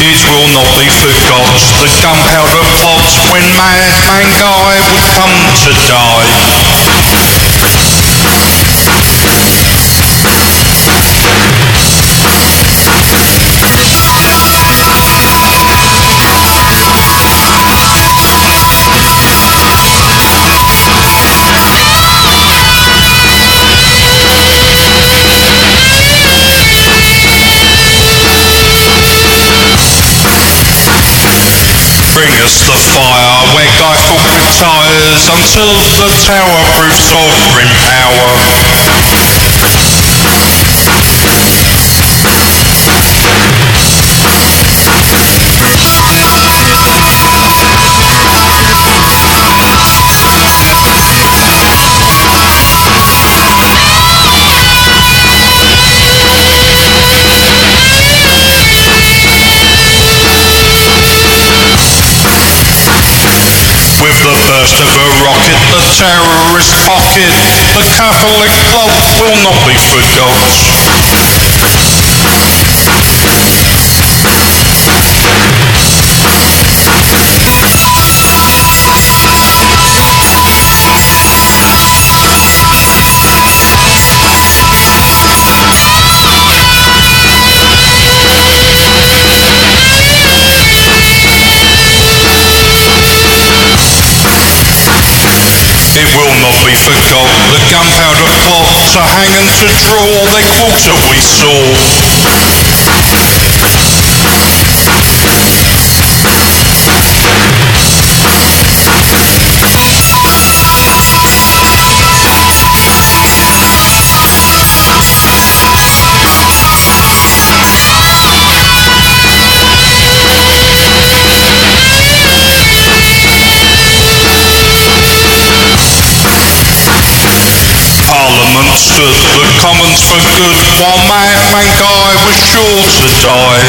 It will not be forgot, the gunpowder plots when Madman Guy would come to die. Bring us the fire where Guy Fawkes retires until the tower proves sovereign power. With the burst of a rocket, the terrorist pocket, the Catholic plot will not be forgot. It will not be forgot, the gunpowder plot, to hang and to draw, their quarter we saw. Parliament stood, the Commons for good, while Madman Guy was sure to die.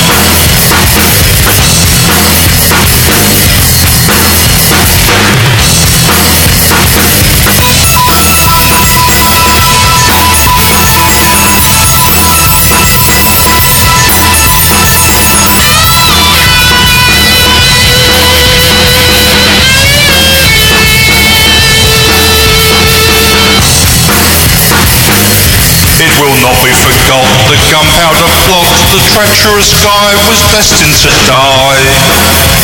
It will not be forgot, the gunpowder plot, the treacherous Guy was destined to die.